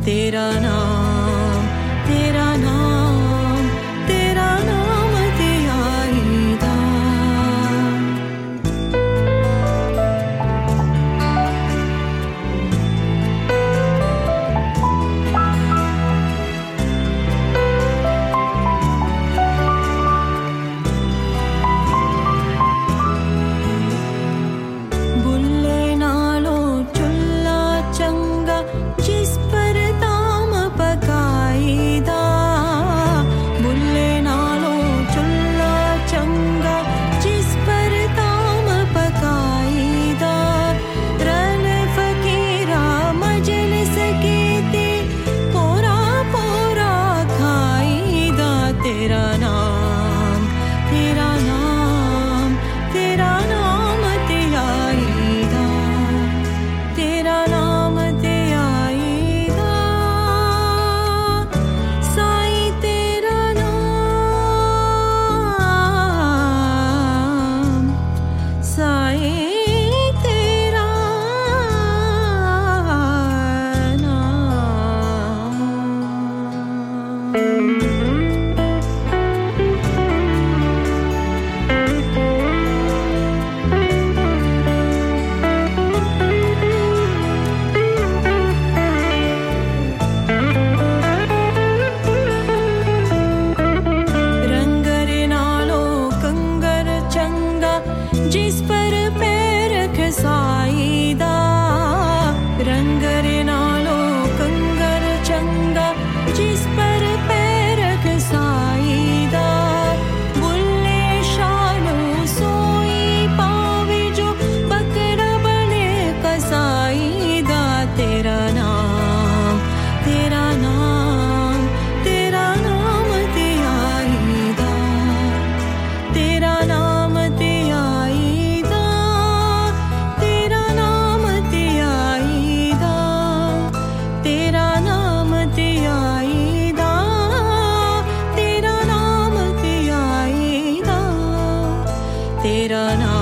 तेरा नाम तेरा नाम तेरा नाम धियाईदा जिस पर पैर खसाईदा रंग रे नालो कंगर चंगा जिस पर पैर खसाईदा बुल्ले शानो सोई पावे जो बकरा बने कसाईदा तेरा नाम तेरा नाम तेरा नाम धियाईदा तेरा नाम तेरा नाम